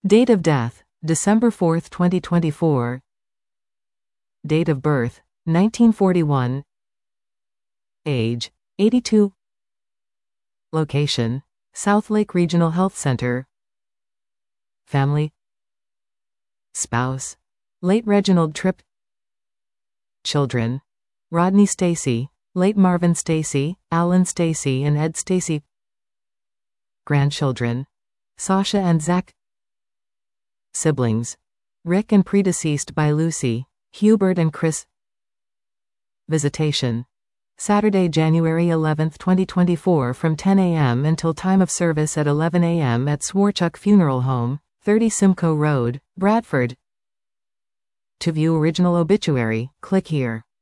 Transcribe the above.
Date of death, December 4, 2024. Date of birth, 1941. Age, 82. Location, South Lake Regional Health Center. Family. Spouse, late Reginald Tripp. Children, Rodney Stacy, late Marvin Stacy, Alan Stacy and Ed Stacy. Grandchildren, Sasha and Zach. Siblings, Rick and predeceased by Lucy, Hubert and Chris. Visitation, Saturday, January 11, 2024 from 10 a.m. until time of service at 11 a.m. at Swarchuk Funeral Home, 30 Simcoe Road, Bradford. To view original obituary, click here.